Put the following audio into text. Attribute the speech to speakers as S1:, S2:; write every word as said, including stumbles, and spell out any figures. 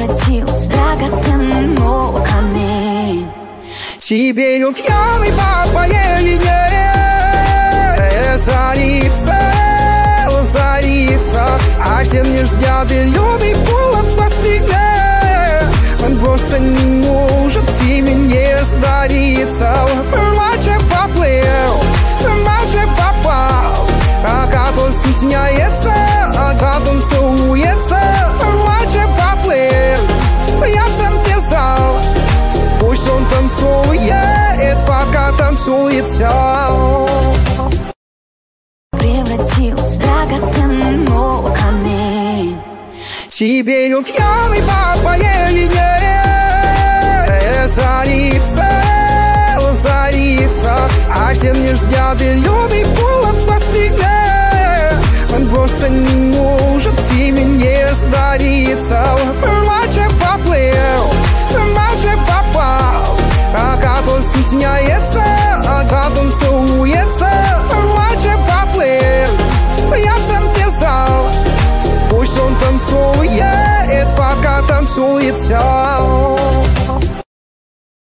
S1: превратилась в драгоценный новый камень.
S2: Теперь он пьяный по твоей линии зарится, зарится, а все не ждет и любит холод в постеле. Он просто не может тебе не сдариться. Мальчик поплыл, мальчик попал, а как он стесняется, а как он целуется. Мальчик поплыл, я всем писал, пусть он танцует, пока танцуется.
S1: Превратилась в драгоценный новый камень.
S2: Теперь он пьяный по твоей линии зарится, зарится, а все не ждет и любит холод в постеле. Он просто не может тебе не сдариться. Мальчик поплыл, мальчик попал, а как он стесняется, а как он целуется. Мальчик поплыл, я всем писал, пусть он танцует, пока танцуется.